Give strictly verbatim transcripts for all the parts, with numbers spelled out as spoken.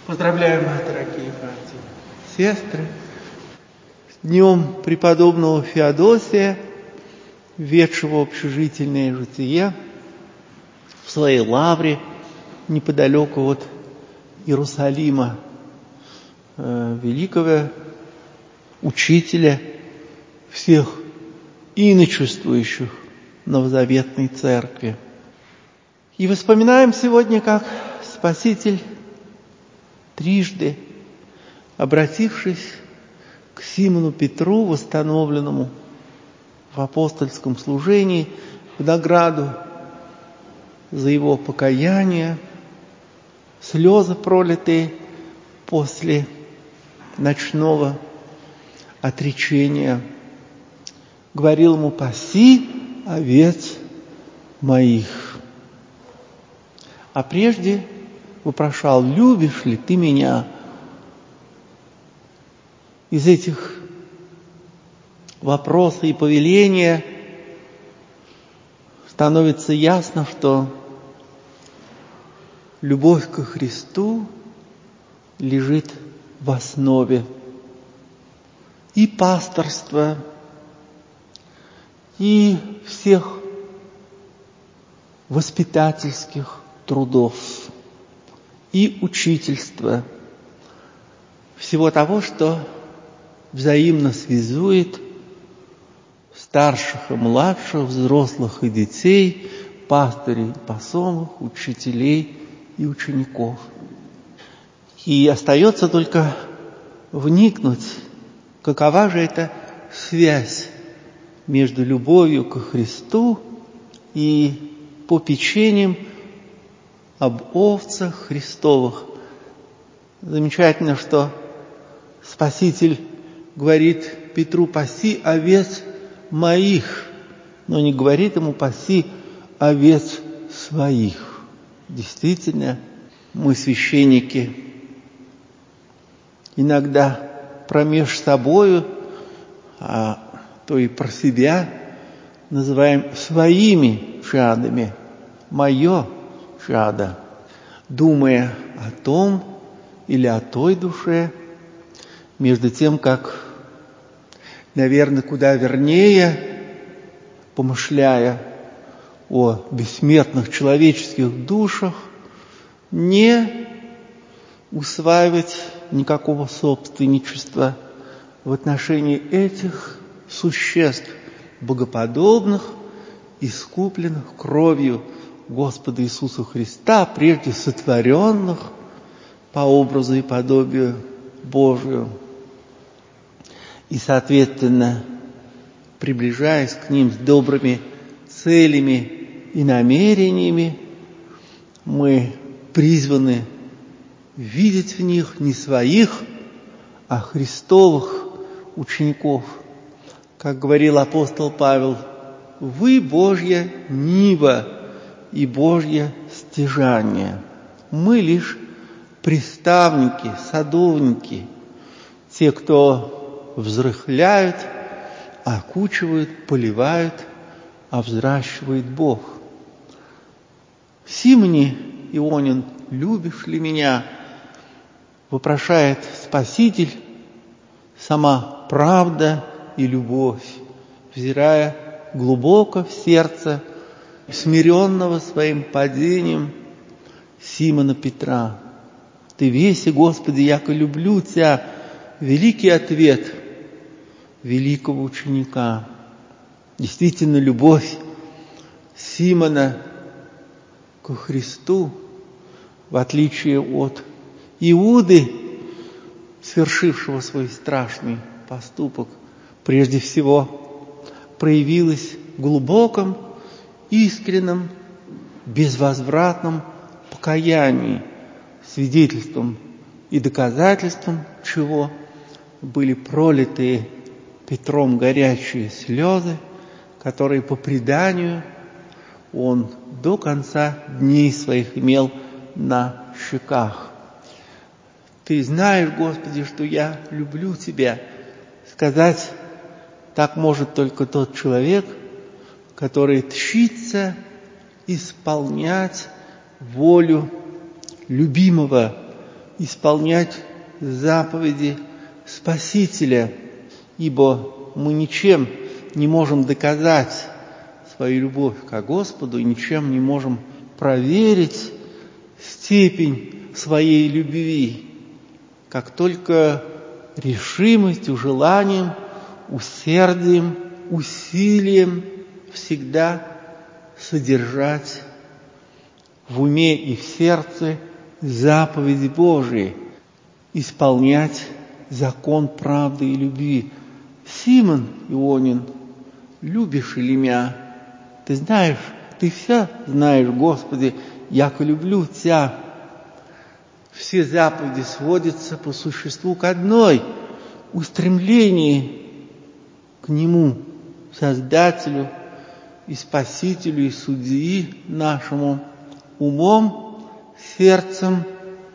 Поздравляем вас, дорогие братья и сестры, с днем преподобного Феодосия, ведшего общежительное житие в своей лавре неподалеку от Иерусалима, э, великого учителя всех иночествующих новозаветной церкви. И вспоминаем сегодня, как Спаситель, трижды обратившись к Симону Петру, восстановленному в апостольском служении, в награду за его покаяние, слезы, пролитые после ночного отречения, говорил ему: «Паси овец моих». А прежде вопрошал: «Любишь ли ты меня?» Из этих вопросов и повеления становится ясно, что любовь ко Христу лежит в основе и пасторства, и всех воспитательских трудов, и учительства, всего того, что взаимно связует старших и младших, взрослых и детей, пастырей и посомых, учителей и учеников. И остается только вникнуть, какова же эта связь между любовью ко Христу и попечением об овцах Христовых. Замечательно, что Спаситель говорит Петру: «Паси овец моих», но не говорит ему: «Паси овец своих». Действительно, мы, священники, иногда промеж собою, а то и про себя, называем своими чадами, мое чадо, думая о том или о той душе, между тем, как, наверное, куда вернее, помышляя о бессмертных человеческих душах, не усваивать никакого собственничества в отношении этих существ, богоподобных, искупленных кровью Господа Иисуса Христа, прежде сотворенных по образу и подобию Божию. И, соответственно, приближаясь к ним с добрыми целями и намерениями, мы призваны видеть в них не своих, а Христовых учеников. Как говорил апостол Павел: «Вы Божья нива и Божье стяжание». Мы лишь приставники, садовники, те, кто взрыхляют, окучивают, поливают, а взращивает Бог. «Симоне Ионин, любишь ли меня?» вопрошает Спаситель, сама правда и любовь, взирая глубоко в сердце смиренного своим падением Симона Петра. «Ты веси, Господи, яко люблю Тебя», великий ответ великого ученика. Действительно, любовь Симона ко Христу, в отличие от Иуды, совершившего свой страшный поступок, прежде всего проявилась в глубоком, искреннем, безвозвратном покаянии, свидетельством и доказательством чего были пролитые Петром горячие слезы, которые, по преданию, он до конца дней своих имел на щеках. «Ты знаешь, Господи, что я люблю Тебя». Сказать так может только тот человек, который тщится исполнять волю любимого исполнять заповеди Спасителя, ибо мы ничем не можем доказать свою любовь к Господу и ничем не можем проверить степень своей любви, как только решимостью, желанием, усердием, усилием всегда содержать в уме и в сердце заповеди Божии, исполнять закон правды и любви. Симон Ионин, любишь ли меня? Ты знаешь, ты все знаешь, Господи, яко люблю Тебя. Все заповеди сводятся по существу к одной – устремлении к Нему, Создателю и Спасителю и Судьи нашему, умом, сердцем,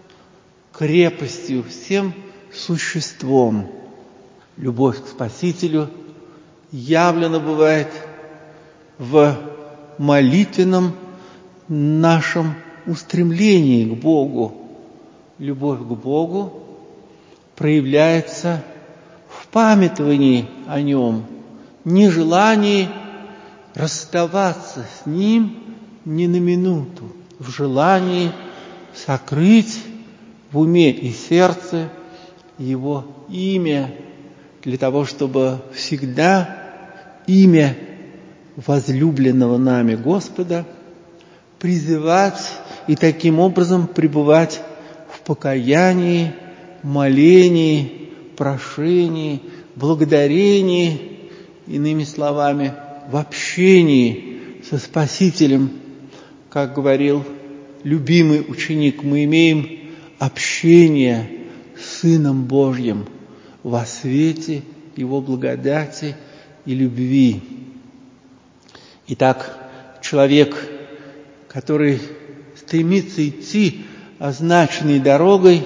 крепостью, всем существом. Любовь к Спасителю явлена бывает в молитвенном нашем устремлении к Богу. Любовь к Богу проявляется в памятовании о Нем, нежелании расставаться с Ним ни на минуту, в желании сокрыть в уме и сердце Его имя, для того, чтобы всегда имя возлюбленного нами Господа призывать и таким образом пребывать в покаянии, молении, прошении, благодарении, иными словами, в общении со Спасителем. Как говорил любимый ученик, мы имеем общение с Сыном Божьим во свете Его благодати и любви. Итак, человек, который стремится идти означенной дорогой,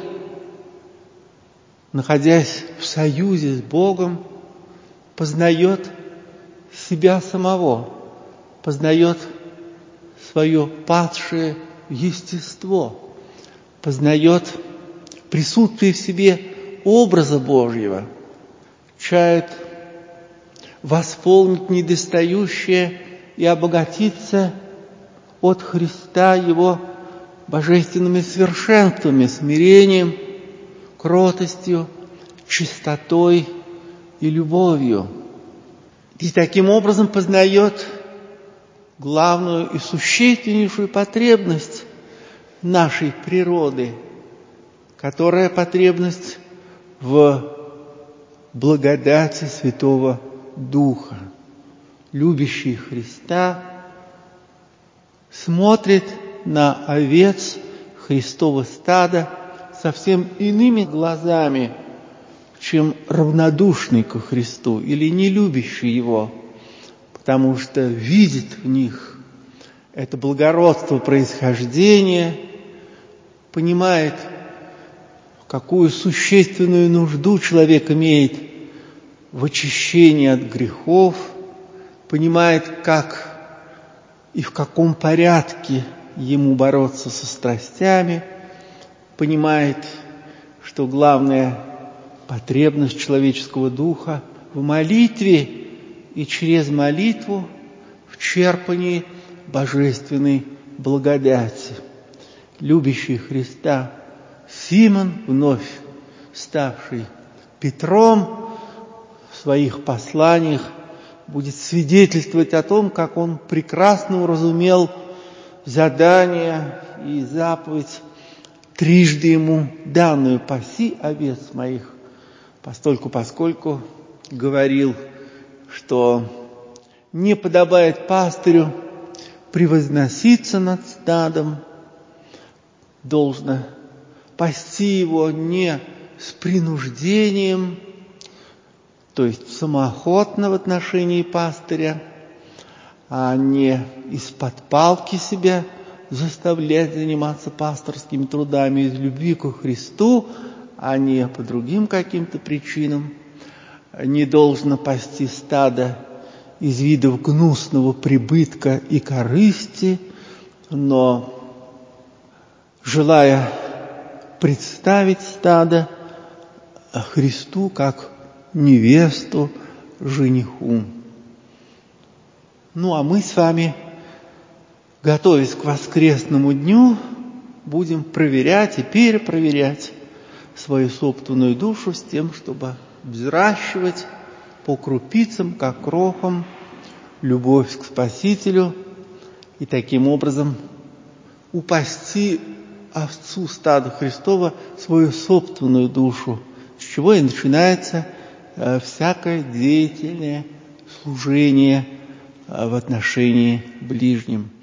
находясь в союзе с Богом, познает себя самого, познает свое падшее естество, познает присутствие в себе образа Божьего, чает восполнить недостающее и обогатиться от Христа Его божественными совершенствами, смирением, кротостью, чистотой и любовью. И таким образом познает главную и существеннейшую потребность нашей природы, которая потребность в благодати Святого Духа. Любящий Христа смотрит на овец Христова стада совсем иными глазами, чем равнодушный ко Христу или не любящий Его, потому что видит в них это благородство происхождения, понимает, какую существенную нужду человек имеет в очищении от грехов, понимает, как и в каком порядке ему бороться со страстями, понимает, что главная потребность человеческого духа в молитве и через молитву в черпании божественной благодати. Любящий Христа Симон, вновь ставший Петром, в своих посланиях будет свидетельствовать о том, как он прекрасно уразумел задание и заповедь, трижды ему данную: «Паси овец моих», постольку, поскольку говорил, что не подобает пастырю превозноситься над стадом, должно пасти его не с принуждением, то есть самоохотно в отношении пастыря, а не из-под палки себя заставлять заниматься пасторскими трудами из любви ко Христу, а не по другим каким-то причинам. Не должно пасти стадо из видов гнусного прибытка и корысти, но, желая представить стадо Христу как невесту жениху. Ну, а мы с вами, готовясь к воскресному дню, будем проверять и перепроверять свою собственную душу с тем, чтобы взращивать по крупицам, как крохам, любовь к Спасителю и таким образом упасти овцу стада Христова, свою собственную душу, с чего и начинается э, всякое деятельное служение э, в отношении ближним.